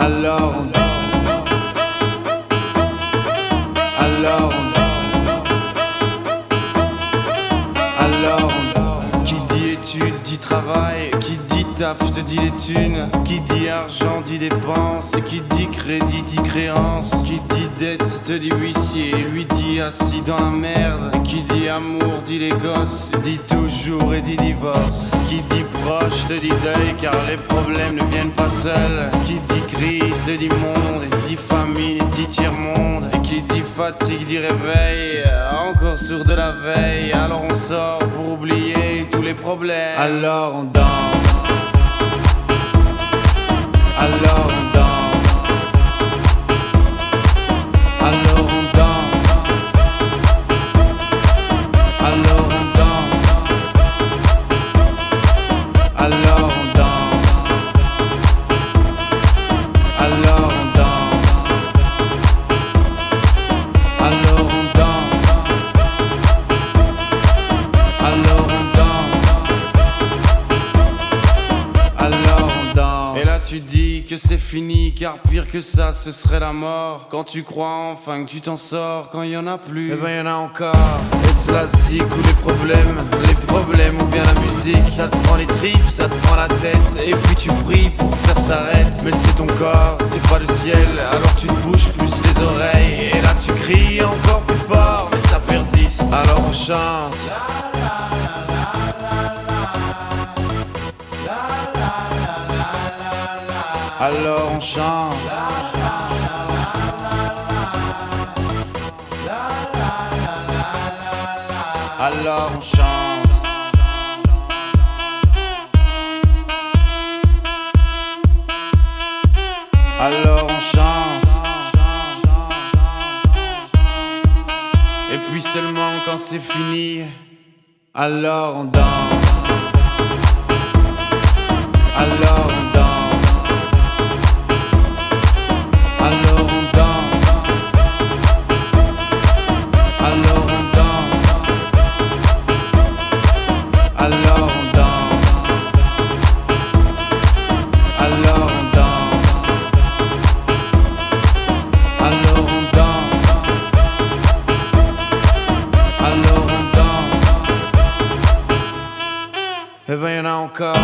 Alors on danse. Alors on qui dit études dit travail, qui dit taf te dit les thunes, qui dit argent dit dépense, qui dit crédit dit créance, qui dit dette te dit huissier, lui dit assis dans la merde, qui dit amour dit les gosses, dit toujours et dit divorce, qui dit proche te dit deuil car les problèmes ne viennent pas seuls, qui dit crise te dit monde, dit famine dit tiers-monde, qui dit fatigue dit réveil, encore sourd de la veille, alors on sort pour oublier tous les problèmes. Alors on danse. Alors on danse. Alors on danse. Alors on danse. Alors on danse. Alors on danse. Alors on danse. Alors on danse. Alors on danse. Et là tu dis que c'est fini, car pire que ça ce serait la mort. Quand tu crois enfin que tu t'en sors, quand y en a plus, eh ben y en a encore. Est-ce la zik ou les problèmes ou bien la musique? Ça te prend les tripes, ça te prend la tête, et puis tu pries pour que ça s'arrête. Mais c'est ton corps, c'est pas le ciel, alors tu te bouges plus les oreilles. Et là tu cries encore plus fort, mais ça persiste, alors on chante. Alors on chante. Alors on chante. Alors on chante. Et puis seulement quand c'est fini, alors on danse. Alors on danse. Alors on danse. Alors on danse. Alors on danse. Alors on danse. Alors on danse. Alors on danse. Eh ben y'en a encore.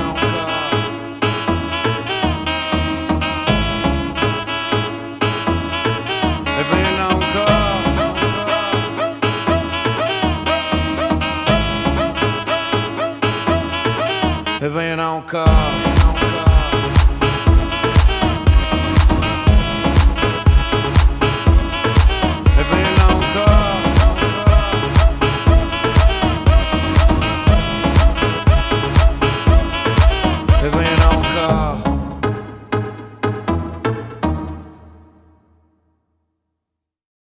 Eh ben y'en a encore. Eh ben y'en a encore. Eh ben y'en a encore. Eh ben y'en a